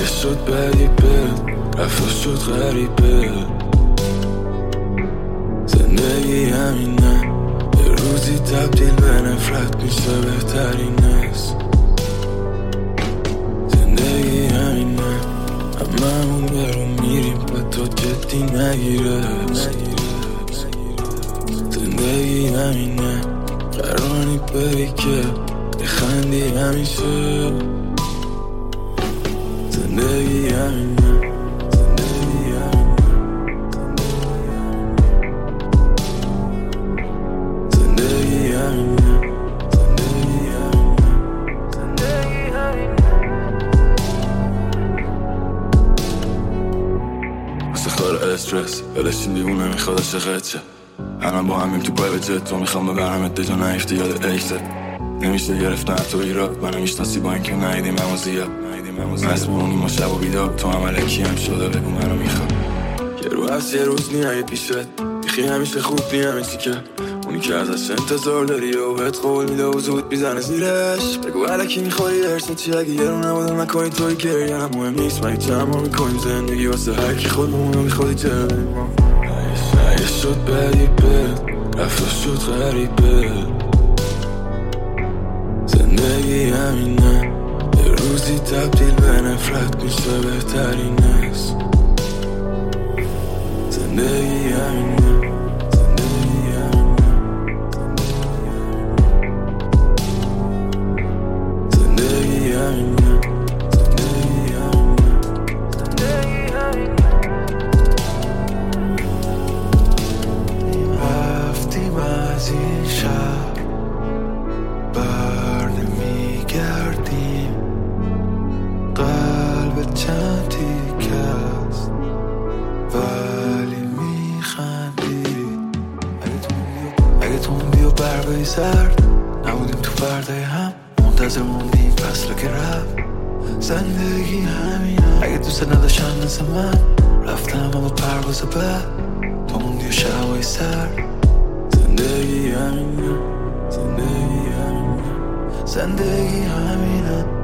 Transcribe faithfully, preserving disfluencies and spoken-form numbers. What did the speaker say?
اگه شد بدیبه رفت شد غریبه. زندگی همینه، یه روزی تبدیل به نفرت میشه بهترین است. زندگی همینه، هممون برو میریم و تو جدی نگیره. زندگی همینه، قرانی بری که بخندی همیشه. زندگی همینه، زندگی همینه، زندگی همینه، زندگی همینه. واسه خار استرس یادش این دیوونه میخواد عشقت شه. الان با همیم تو پرایوت جت تو میخوام ببرمت دجا نیفتی یاد ایست. نمیشه گرفتن تو ایراد منو میشناسی با اینکه ندیدیم همو زیاد. مسمونی ما شب و بیدار تو هم علکی هم شده بگو منو میخواد. یه رو هست یه روز نیه پیشت بیخی همیشه خوب نی همه چی که اونی که ازش انتظار داری و بهت قول میده و زود میزنه زیرش. بگو علکی میخوری درست چی اگه یه رو نبوده نکنی توی گریه هم مهم نیست. مگه چه ما میکنیم زندگی واسه هرکی خودمونو میخوادی چه اگه شد بدیبه رفت شد غریبه. زندگی همینه، یه روزی تبدیل به نفرت میشه بهترین است. زندگی همینه، زندگی همینه، زندگی همینه، زندگی همینه، زندگی همینه. رفتیم از این شهر بر نمیگردیم. قلب چند تیکه است ولی میخندی. اگه تو موندی و برگای زرد نبودیم تو فردای هم منتظر موندیم فصل که رفت. زندگی همینه، اگه دوست نداشتن مثل من رفتم اما پرواز بعد تو موندی و شبای سرد. زندگی همینه، زندگی همینه، زندگی همینه.